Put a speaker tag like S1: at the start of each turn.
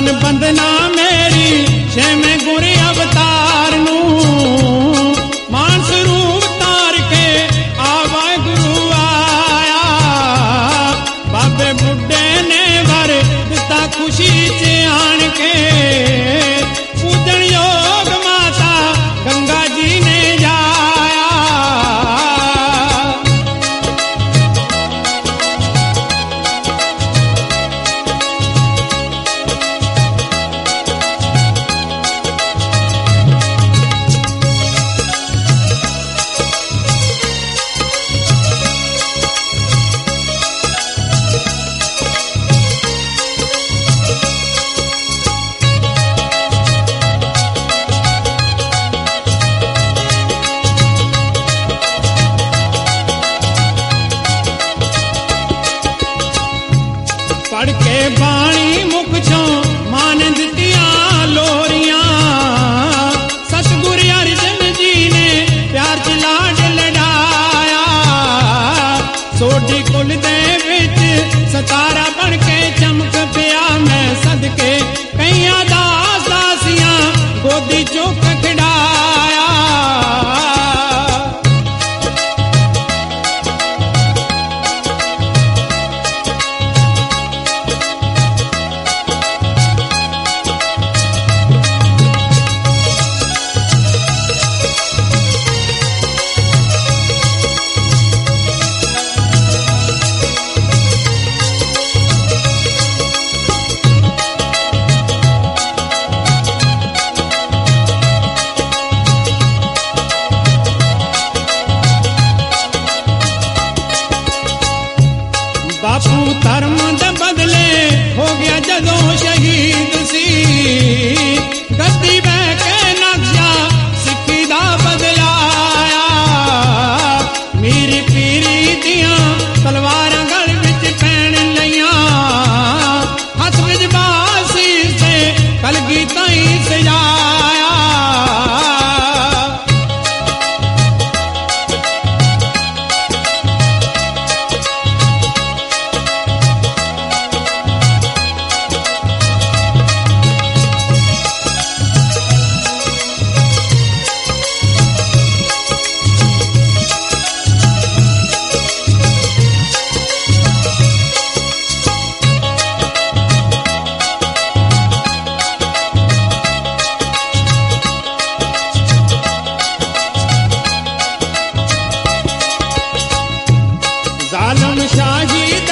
S1: मन बंदना मेरी छे में गुरी अवतार नू मानस रूप तार के आवा गुरु आया बाबे बुड्ढे ने वर दिता खुशी च आन के पूजन योग माता गंगा जी ने जाया पढ़ के बाणी मुख छो मान दितिया लोरियां सतगुरु अर्जन जी ने प्यार च लाड लड़ाया सोडी कुल दे विच सतारा बन के चमक पिया मैं सदके कईयां दास दासियां गोदी चुक खिड़ाया बापू धर्म दे बदले हो गया जदों शहीद सी गद्दी बह के नक्शा सिक्खी दा बदलाया मेरी पीरी दियां तलवारां गल विच पैण लईयां हथ विच बासी से कलगी ताई सजाया जालम शाही